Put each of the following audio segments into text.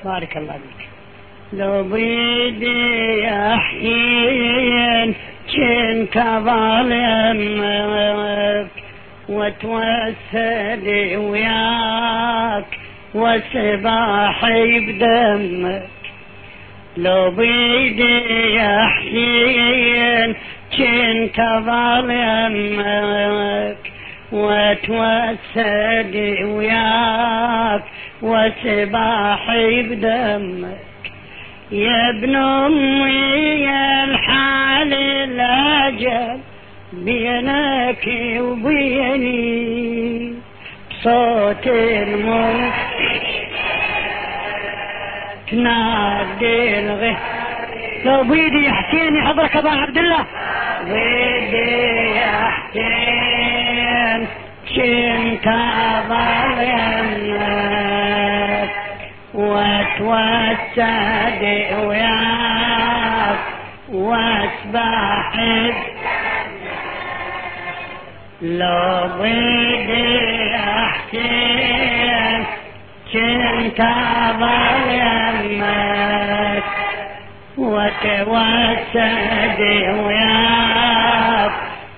بارك الله بك. لو بيدي يا حين كنت ظالمك وتوسل وياك وسباحي بدمك. لو بيدي يا حين كنت ظالمك وتوسل وياك وسباحي بدمك. يا ابن امي يا الحال الاجل بينك وبيني بصوت الموت تنادي الغي. لو بيدي يا حسين يحضرك ابا عبد الله. بيدي يا حسين كنت ظالمك وتوسد وياك واسبح. لو بيدي يا حسين كنت ظالمك وتوسد وياك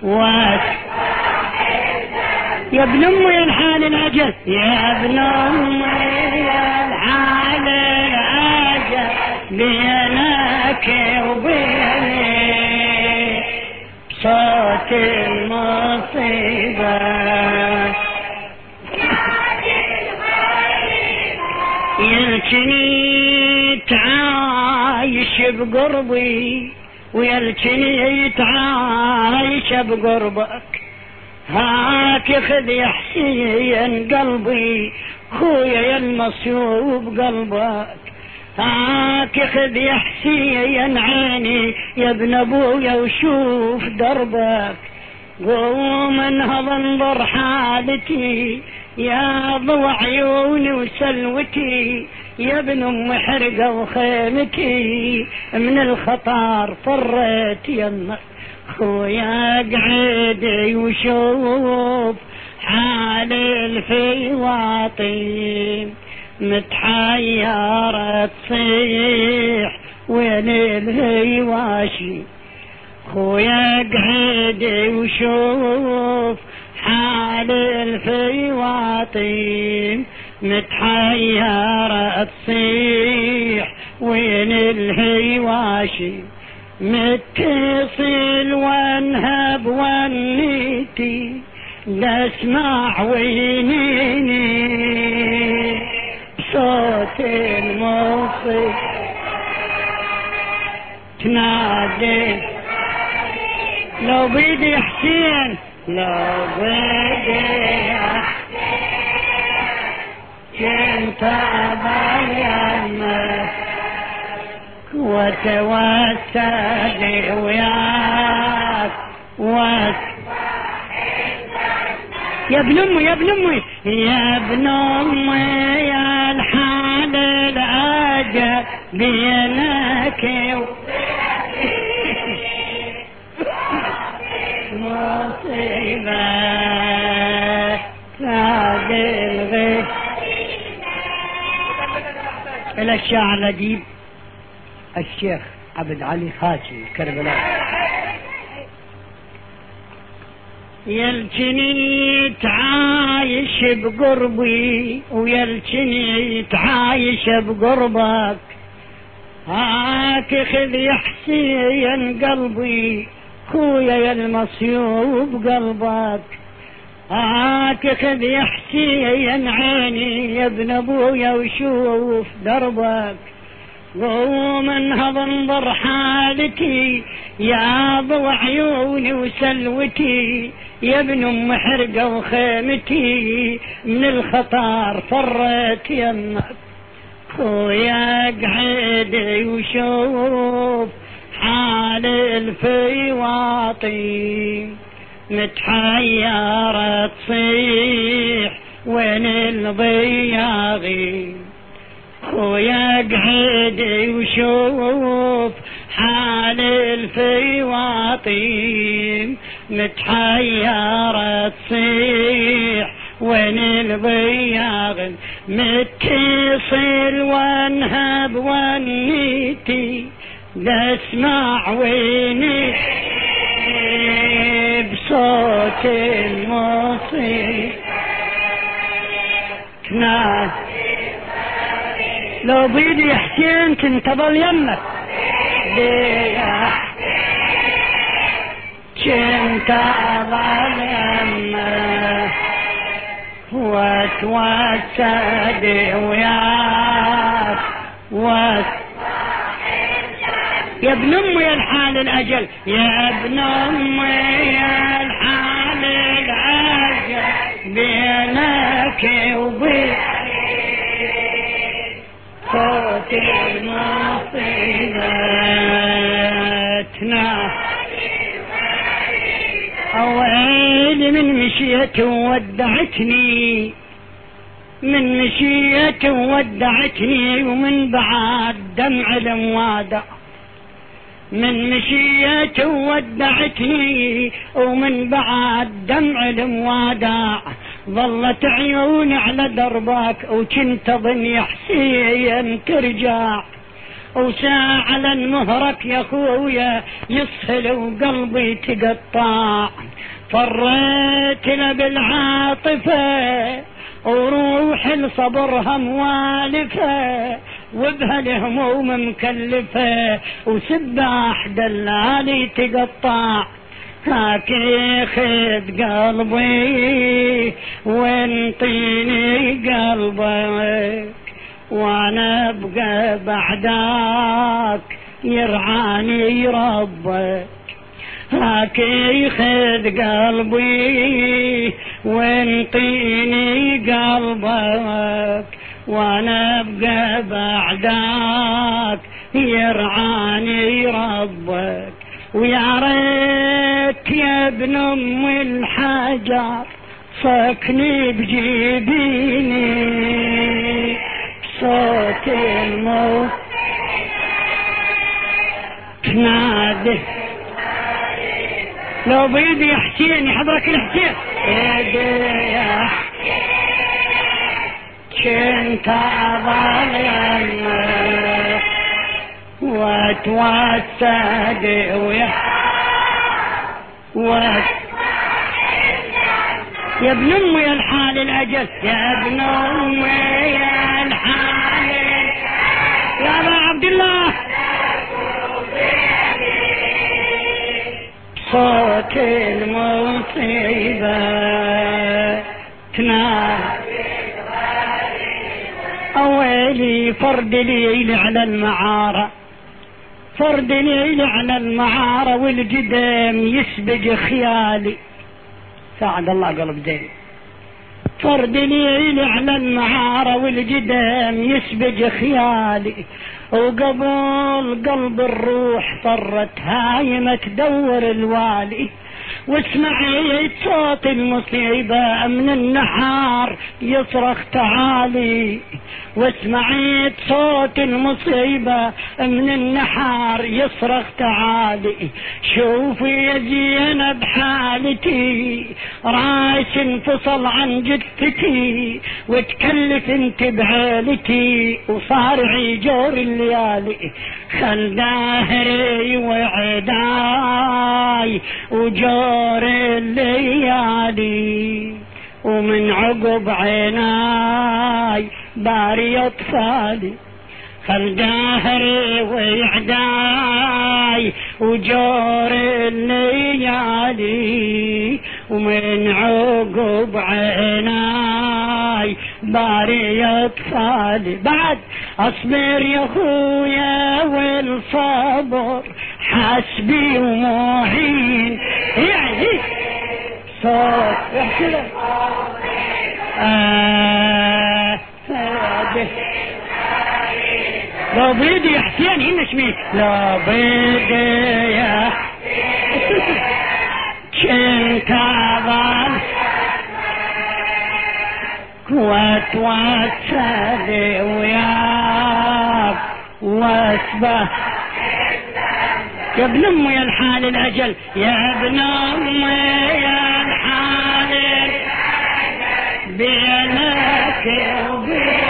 يا ابن امي الحال العجل. يا ابن امي الحال العجل بينك وبيني بصوت المصيبة. يلكني تعايش بقربي ويلكني تعايش بقربك. هاك خذ يا حسين قلبي خويا يا المصيوب قلبك. هاك خذ يا حسين عيني يا ابن ابويا وشوف دربك. قوم انهض انظر حالتي يا ضوء عيوني وسلوتي يا ابن ام حرقه وخيمتي من الخطر فريت يمك. خويا قعد وشوف حال الفواطين متحيرة تصيح وين الهواشي. خويا قعد وشوف حال الفواطين متحيرة تصيح وين الهواشي. متصل وانهب ونيتي لا اسمع وينيني بصوت الموصي تنادي. لو بيدي حسين لو بيدي كنت أبايمك وتوسد وياك يا ابن امي يا ابن امي يا ابن امي يا الحال العجل بينك مصيبة تنادي الغيث. إلى الشاعر الأديب الشيخ عبد علي خاتم كربلاء. يلجني تعايش بقربي ويلجني تعايش بقربك. هاك خذ يا حسين قلبي خويا يا المصيوب قلبك. هاك خذ يا حسين عيني يا ابن ابويا وشوف دربك. قوم انهض انظر حالتي يا ضوء عيوني وسلوتي يا ابن ام حرقه وخيمتي من الخطر فريت يمك. خويا قعد وشوف حال الفواطي متحيرة تصيح وين الضياغي. خويا قعد وشوف حال الفواطين متحيرة تصيح وين الضياغ. متصل وانهب ونيتي بسمع ويني بصوت الموسيقى كنا لو بيدي يا حسين كنت ضل يمك كنت ضل يمك وتوسد وياك يا ابن امي يا الحال الاجل يا ابن امي يا الحال الاجل بينك وبين صوت المصيبتنا اويلي من مشيت وودعتني من مشيت وودعتني ومن بعد دمع الموادع من مشيت وودعتني ومن بعد دمع الموادع ظلت عيوني على دربك وكنت ظن يا حسين ترجع وساعة لنمهرك يا خويا يسهل وقلبي تقطع فريت له بالعاطفة وروح الصبرها موالفة وبهالهموم مكلفة وسباح دلالي تقطع هاك خذ قلبي وانطيني قلبك وانا ابقى بعدك يرعاني ربك هاك خذ قلبي وانطيني قلبك وانا ابقى بعدك يرعاني ربك ويا ريت يا ابن ام الحجر صكني بجيبيني صوت الموت تنادي لو بيدي يا حسين يحضرك الحسين يا كنت أظل يمك وتوسد يا ابن امي يا الحال الاجل يا ابن امي يا الحال يا ابا عبد الله صوت المصيبة تنادي اويلي فرد ليلي على المعارة فرد ليلي على المعارة والقدام يسبق خيالي ساعد الله قلب زين فرد ليلي على المعارة والقدام يسبق خيالي وقبل قلب الروح صرت هايمة تدور الوالي واسمعي صوت المصيبة من النحار يصرخ تعالي واسمعي صوت المصيبة من النحار يصرخ تعالي شوفي يا زينب حالتي راس انفصل عن جثتي وتكلف انت بعيلتي وصارعي جور الليالي خل داهري وعداي وجور الليالي ومن عقب عيناي باري اطفالي خل داهري وعداي وجور الليالي ومن عقب عيناي باري اطفالي بعد اصبر يا خويا والصبر حسبي ومعين يعني صوت احسن لو بيدي يا حسين هنا شميت لو بيدي يا كنت أظل واتوسد وياك واسبه يا ابن امي يا الحال الاجل يا ابن امي يا الحال بينك وبين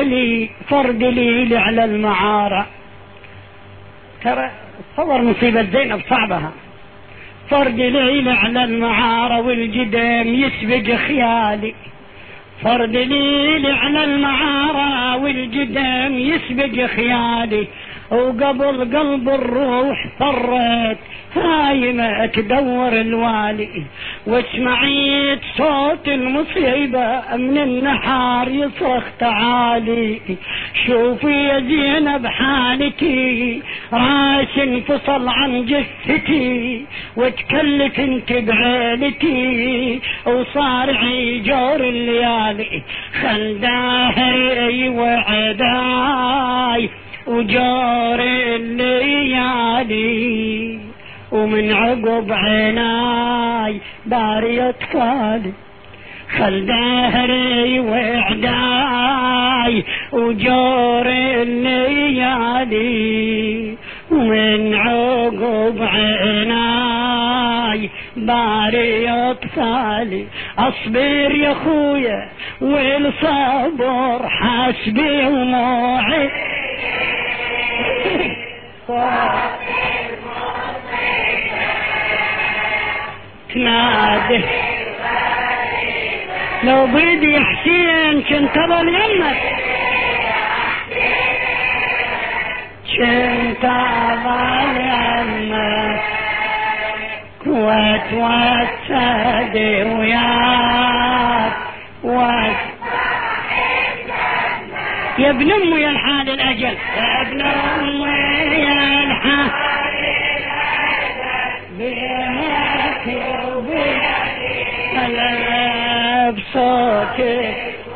ويلي فرد ليلي على المعارة. ترى تصور مصيبة زينب صعبها. فرد ليلي على المعارة والجدم يسبق خيالي. فرد ليلي على المعارة والجدم يسبق خيالي، وقبل قلب الروح فرت هايمة تدور الوالي. وسمعيت صوت المصيبة من النحار يصرخ تعالي. شوفي يا زينب حالتي، راس انفصل عن جثتي، وتكلت انت بعيلتي، وصار عجور الليالي. خل داهري وعداي وجار الليالي، ومن عقب عيناي داري اطفالي. خل دهري وعداي وجار الليالي، ومن عقب عيناي داري اطفالي. اصبر يا خويا والصبر حسبي وموعي. تنادي لو بيدي حسين كنت اظل يمك، كنت اظل يمك، وتوسدي وياك يا ابن امي يا الحال الاجل، يا ابن امي يا الحال بينك وبيني هلا بصوتك.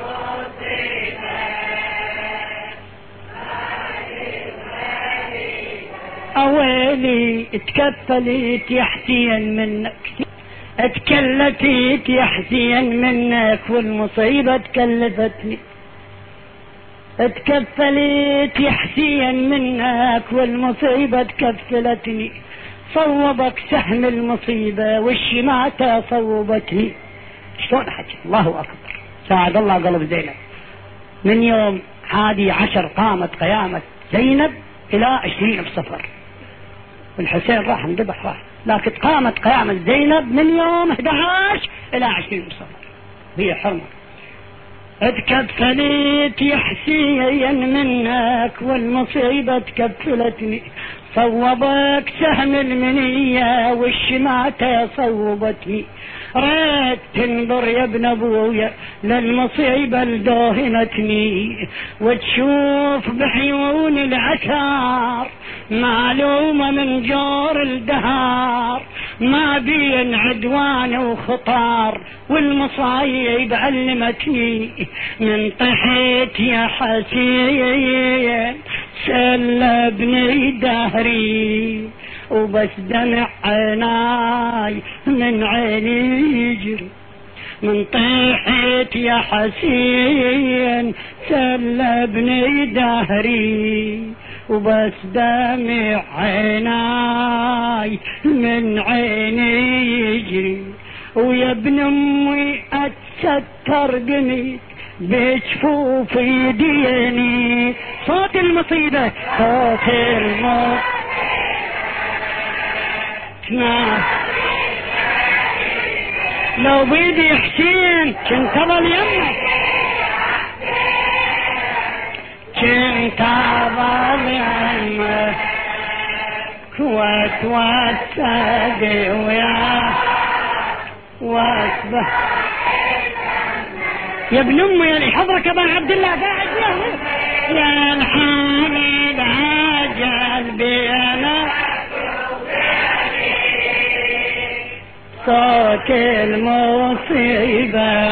اويلي تكفلت يا حسين منك، اتكلفت يا حسين منك، والمصيبة تكلفتني. اتكفلت يا حسين منك والمصيبة تكفلتني. صوبك سهم المصيبة والشماتة صوبتني. شلون حكي؟ الله أكبر. ساعد الله قلب زينب. من يوم 11 قامت قيامة زينب إلى 20 بصفر، والحسين راح انذبح راح، لكن قامت قيامة زينب من يوم 11 إلى 20 بصفر. هي حرمة. اتكفلت يا حسين منك والمصيبة تكفلتني. صوبك سهم المنية والشماتة صوبتني. ريت تنظر يا ابن ابويا للمصيبة الدوهنتني، وتشوف بعيون العثار معلومة من جور الدهار، ما بين عدوان وخطار، والمصايب علمتني. من طحيت يا حسين سلبني دهري، وبس دمع عيناي من عيني يجري. من طيحت يا حسين سلبني دهري، وبس دمع عيناي من عيني يجري. ويا ابن امي اتستر قميت بجفوفي ديني. صوت المصيبة صوت الموت لو بيدي حسين كنت اظل يمك، كنت اظل يمك، وتوسدي وياك واسبح. يا ابن امي يا اللي حضرك ابا عبد الله قاعد يا الحامد عجل بينا. صوت المصيبة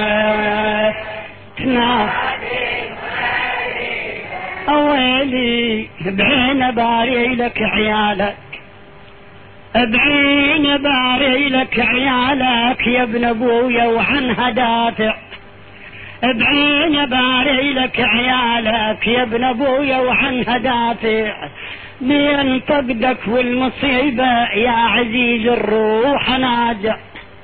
تنادي اويلي بعين باري لك عيالك، بعين باري لك عيالك يا ابن ابويا وعنها دافع. بعين باري لك عيالك يا ابن ابويا وعنها دافع. بين فقدك والمصيبة يا عزيز الروح ناجع.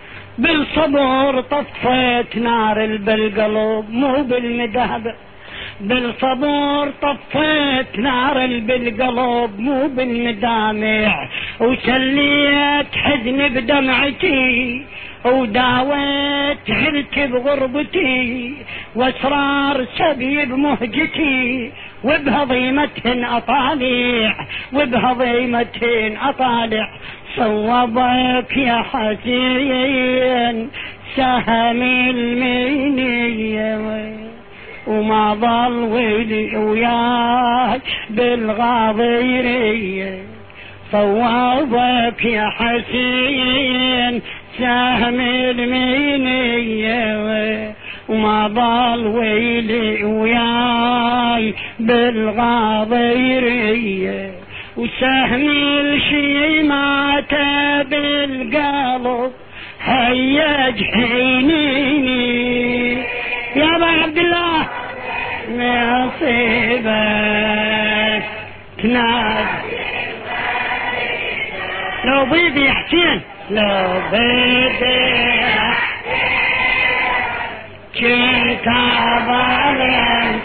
بالصبر طفيت نار بالقلب مو بالمذهب، بالصبر طفيت نار بالقلب مو بالمدامع، وسليت حزن بدمعتي وداويت حلت بغربتي، واسرار سبي بمهجتي وبهضيمتهن اطالع وبهضيمتهن اطالع. صوبك يا حسين سهم المنية وما ضل ولي وياك بالغاضيرية. صوبك يا حسين سهم المنية وما ضل ويلي وياي بالغاضيرية، وسهم الشيمات بالقلب هيج حنيني. يا ابا عبد الله نصيبك تنادي لو بيدي حسين، لو بيدي كنت ابالي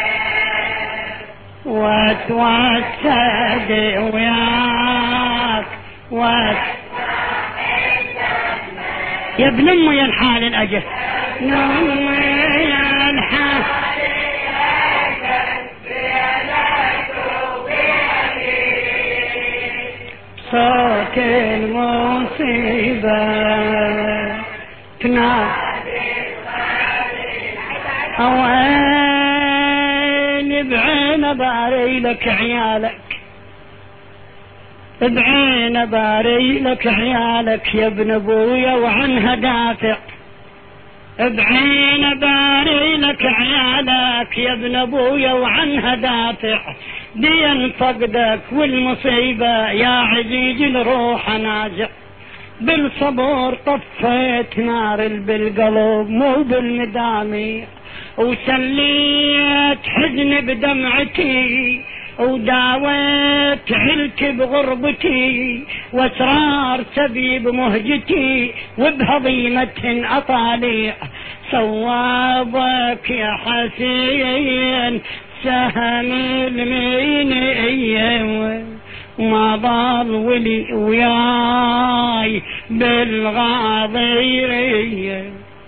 واتوسد وياك يا ابن امي يا الحال الاجل، يا امي يا الحال صوت المصيبة تنادي اوين بعين باري لك عيالك، بعين باري لك عيالك يا ابن ابويا وعنها دافع، بعين باري لك عيالك يا ابن ابويا وعنها دافع. دين فقدك والمصيبة يا عزيز الروح نازع، بالصبر طفيت نار بالقلب مو بالمدامع، وسليت حزن بدمعتي وداويت علت بغربتي، واسرار سبي بمهجتي وبهضيمتهن اطالع. صوابك يا حسين سهم المنية وما ضل ولي وياي بالغاضيرية.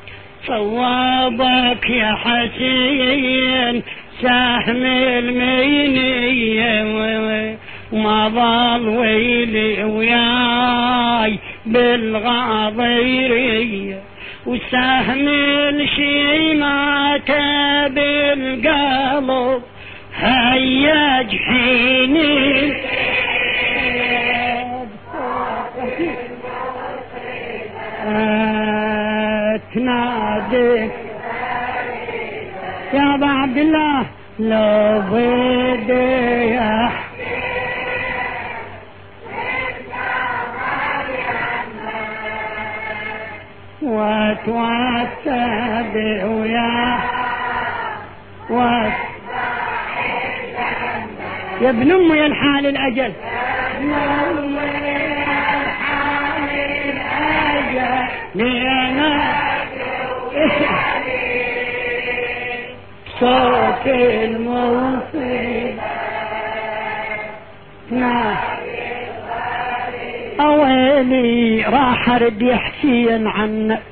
صوابك يا حسين سهم المنية وما ضل ويلي وياي بالغاضيرية، وسهم الشيمات بالقلب هيج حيني. تنادي يا ابا عبد الله لو بدي واتوسد ويا يا ابن امي يا الحال الاجل، يا امي يا الحال الاجل لينا صوت الموصي اويلي راح ارد يا حسين عنك،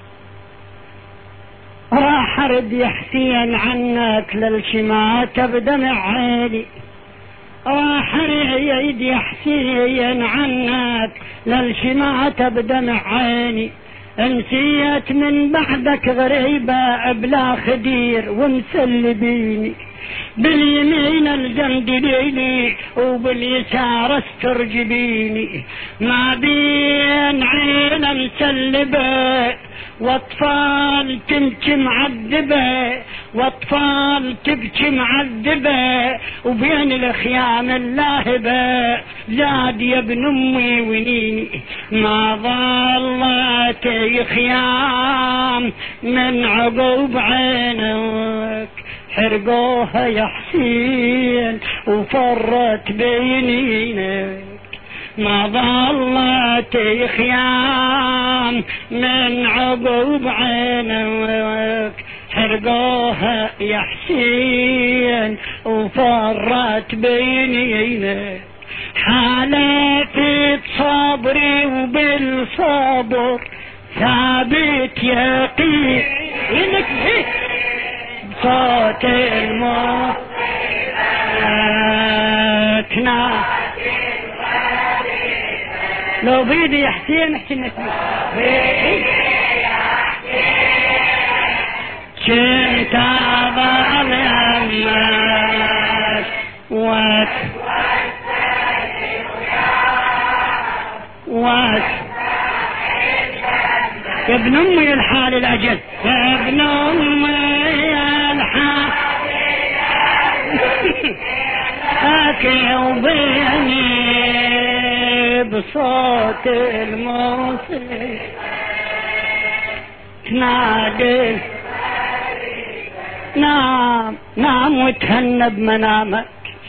راح ارد يا حسين عنك للشمات بدمع عيني، راح اريد يا حسين عنك للشمات بدمع عيني. انسيت من بعدك غريبة بلا خدير ومسلبيني، باليمين الجنب ليلي وباليسار استرجبيني، ما بين عين مسلبة واطفال تبكي معذبة، واطفال تبكي معذبة، وبين الخيام اللاهبة زاد يا ابن امي ونيني. ما ظلت خيام من عقوب عينك حرقوها يا حسين وفرت بينينك، ما ظلت خيام من عقوب عينك حرقوها يا حسين وفرت بينينا، حالفت صبري وبالصبر ثابت يقين انك صوت الموت لو بيدي يا حسين احسن نسمع كنت أضل يمك يا ابن امي الحال الاجل، يا ابن امي الحال اكي وبيني بصوت الموسيقى تنادي نام نام وتهنى بمنامك،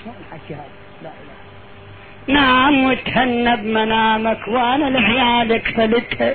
نام وتهنى بمنامك وانا لعيالك فلتها،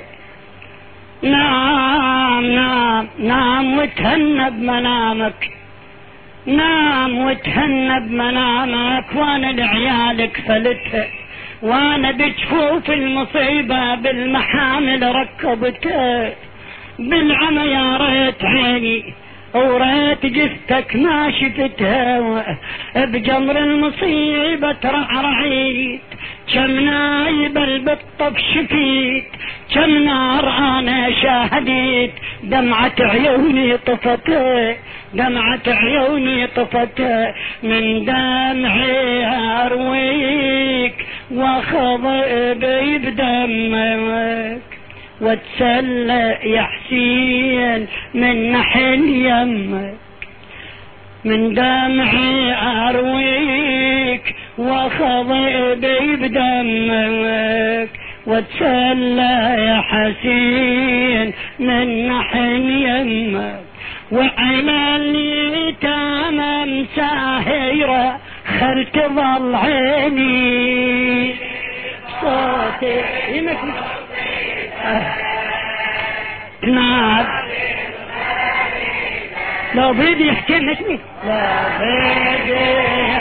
نام نام نام وتهنى بمنامك، نام وتهنى بمنامك وانا لعيالك فلتها، وانا بجفوف المصيبة بالمحامل ركبتها، بالعمى يا ريت عيني وريت جثتك ما شفتها، بجمر المصيبة ترعرعيت، كم نايب البطة بشفيت، كم نار انا شاهديت، دمعة عيوني طفت، دمعة عيوني طفت، من دمعي ارويك واخضب بدمك، واتسلى يا حسين من نحل يمك، من دمعي ارويك واخضب بدمك، واتسلى يا حسين من نحل يمك، وعلى اليتامى مساهرة خل تظل عيني صوتي نعم لو بيدي يحكي نسمي لا بيدي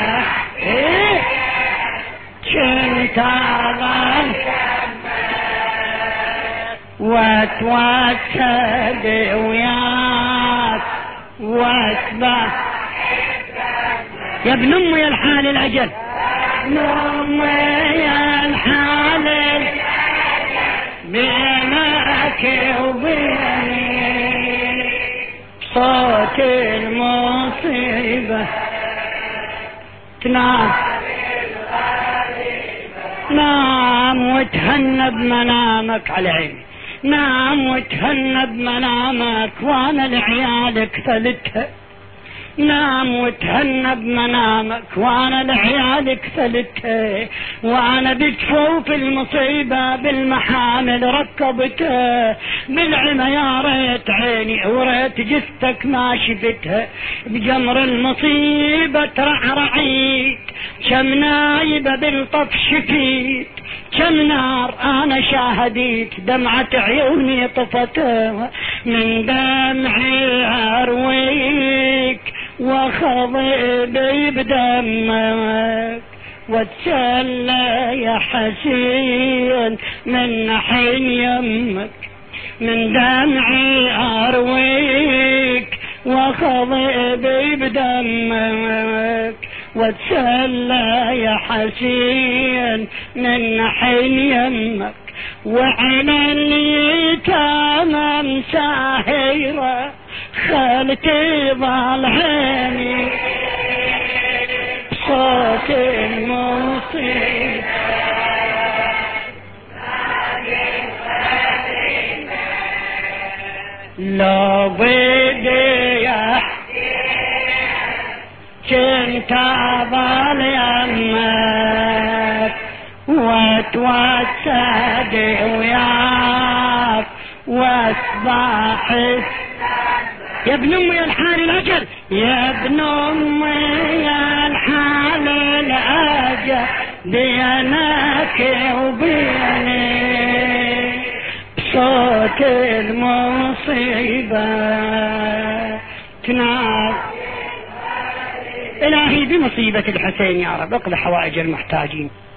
كنت أظن واتوسد وياك واتبع يا ابن امي الحال الاجل، ابن امي الحال بينك وبيني صوت المصيبة تنام، نام وتهنى بمنامك على عيني، نام وتهنى بمنامك وانا لعيالك فلتها، نام وتهنى بمنامك وانا لعيالك فلتها، وانا بجفوف المصيبة بالمحامل ركبتها، بالعمى يا ريت عيني وريت جثتك ما شفتها، بجمر المصيبة ترعرعيت، كم نايبة بالطف شفيت، كم نار انا شاهديت، دمعة عيوني طفتها، من دمعي ارويك واخضب بدمك، واتسلى يا حسين من نحين يمك، من دمعي ارويك واخضب بدمك، واتسلى يا حسين من نحين يمك، وعلى اليتامى مساهرة خالتي ضل عيني صوت المصيبة لو بدي يا كنت أضل يمك واتوسد وياك واصبح يا ابن امي الحال الاجل، يا ابن امي الحال الاجل بينك وبيني صوت المصيبة تنال. إلهي بمصيبة الحسين يا رب اقضي حوائج المحتاجين.